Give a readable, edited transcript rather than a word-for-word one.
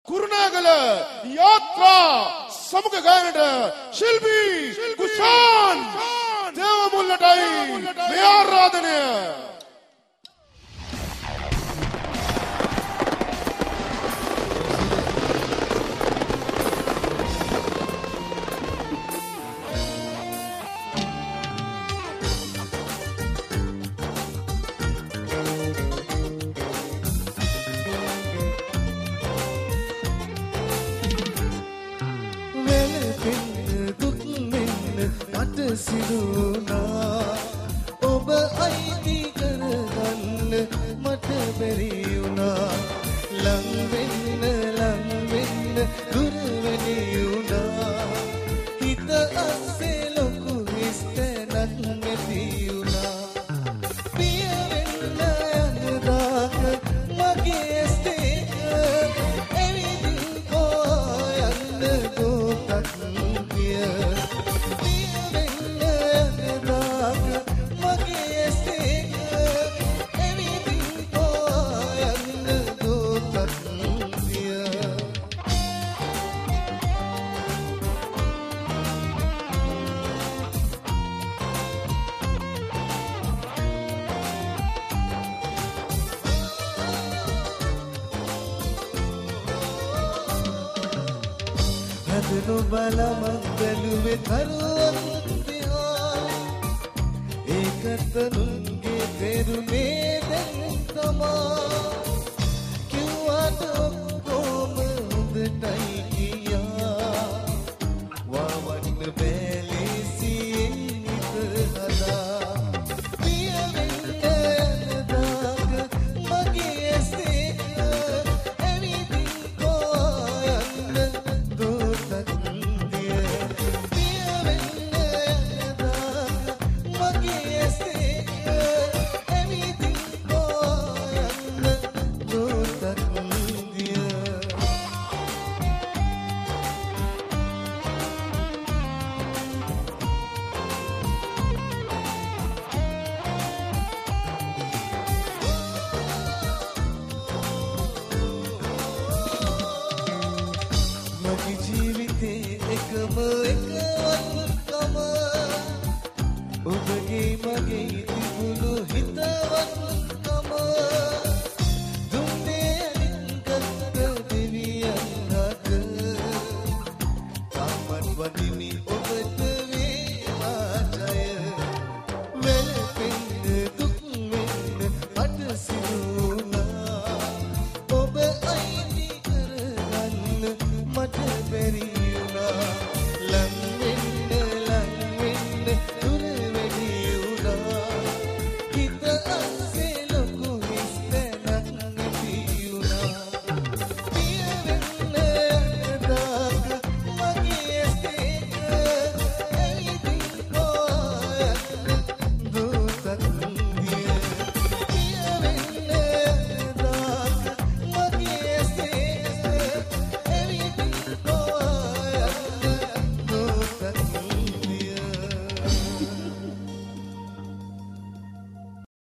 කුරුණෑගල යාත්‍රා සමුග ගායනට ශිල්පී කුෂාන් දේවමුල්ලටයි මේ ආරාධනය. සිදුනා ඔබ අයිති කරගන්න මට බැරි වුණා ලං වෙන්න දුර වෙඩි වුණා හිත අස්සේ ලොකු හිස්තැනක් නැති වුණා පිය වෙන්න යන දාක මගේ ඇස් දෙක එවිදින් හොයන්න දුකක් කිය බලම බැලුවේ කරුවන් දිහා ඒකතනුන්ගේ පෙරුනේ දැන් තමා කිව්වට ඔක්කොම හොඳටයි කියා වවන්න බැලීසියෙන් හිත හදා පිය වෙන්න යනදාක මගේ ඇස් දෙක ඇවිදින් හොයන්න ජීවිතේ එකම